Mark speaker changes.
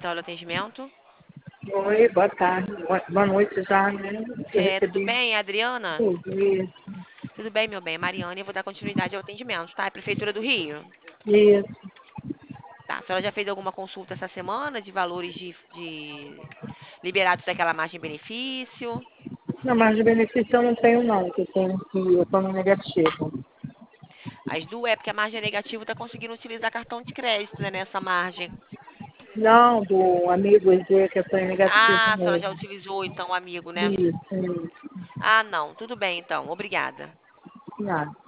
Speaker 1: Central de Atendimento.
Speaker 2: Oi, boa tarde. Boa noite já, né? Eu
Speaker 1: Tudo
Speaker 2: recebi
Speaker 1: bem, Adriana?
Speaker 2: isso,
Speaker 1: Tudo bem, meu bem? É Mariana, e eu vou dar continuidade ao atendimento, tá? É Prefeitura do Rio.
Speaker 2: isso.
Speaker 1: Tá, a senhora já fez alguma consulta essa semana de valores de liberados daquela margem de benefício?
Speaker 2: Na margem de benefício eu não tenho, não, que eu estou no negativo.
Speaker 1: As duas é porque a margem é negativa, tá conseguindo utilizar cartão de crédito, né, nessa margem.
Speaker 2: Não, do amigo Z, que eu estou em negativo
Speaker 1: Ah, a senhora já
Speaker 2: mesmo.
Speaker 1: utilizou, então, o amigo, né?
Speaker 2: Isso.
Speaker 1: Ah, não. Tudo bem, então. Obrigada.
Speaker 2: Nada.